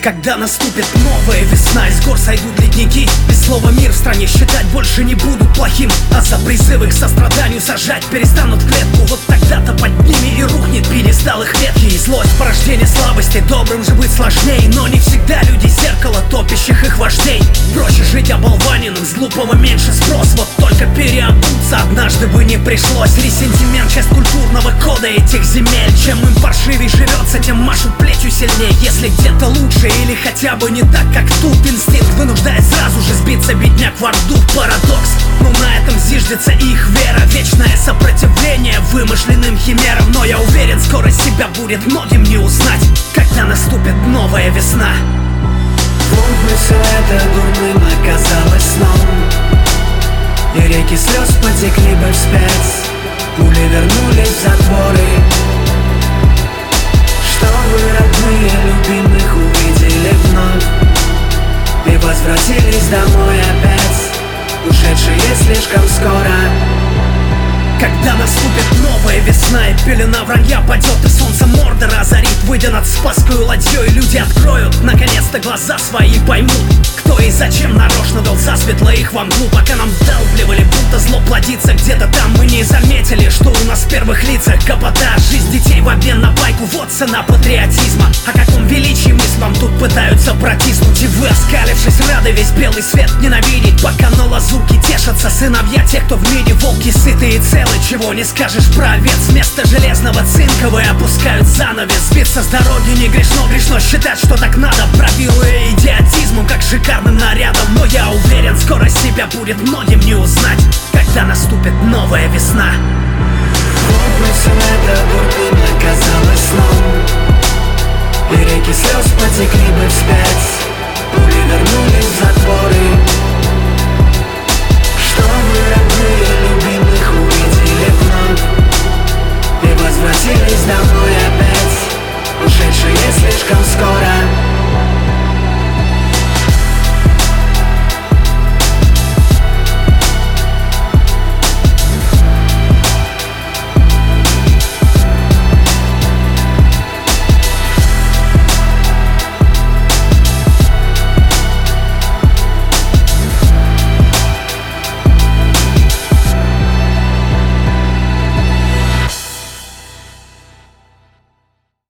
Когда наступит новая весна, из гор сойдут ледники, без слова мир в стране считать больше не будут плохим, а за призывы к состраданию сажать перестанут в клетку. Вот тогда-то под ними и рухнет пьедестал их ветхий. И злость порождение слабости, добрым же быть сложней, но не всегда люди зеркало топящих их вождей. Проще жить оболваненным, с глупого меньше спрос. Вот только переобуться однажды бы не пришлось. Ресентимент — часть культурного кода этих земель. Чем им паршивей живется, тем машут плечью сильнее. Если где-то лучше или хотя бы не так, как тут, инстинкт вынуждает сразу же сбиться бедняк в орду. Парадокс, но на этом зиждется их вера. Вечное сопротивление вымышленным химерам. Но я уверен, скоро себя будет многим не узнать, когда наступит новая весна. Вдруг бы все это дурным оказалось сном, и реки слез потекли бы вспять, пули вернулись в затворы, чтобы родные любимых увидели вновь и возвратились домой опять, ушедшие слишком скоро. Когда наступит новая весна, и пелена вранья падет, и солнце Мордора озарит, выйдя над Спасскую ладьей, люди откроют наконец-то глаза свои и поймут, кто и зачем нарочно дал засветло их во мглу. Пока нам вдалбливали, будто зло плодится где-то там, мы не заметили, что у нас в первых лицах гопота. Жизнь детей в обмен на байку — вот цена патриотизма. О каком величии мы с вам тут пытаются протиснуть, и вы, оскалившись, рады весь белый свет ненавидеть, пока на лазурке тешатся сыновья тех, кто в мире волки сытые и целые. Чего не скажешь про овец, вместо железного цинковые опускают занавес. Сбиться с дороги не грешно, грешно считать, что так надо, бравируя идиотизмом, как шикарным нарядом. Но я уверен, скоро себя будет многим не узнать, когда наступит новая весна. Вот бы все это дурным оказалось сном, и реки слез потекли бы вспять, пули вернулись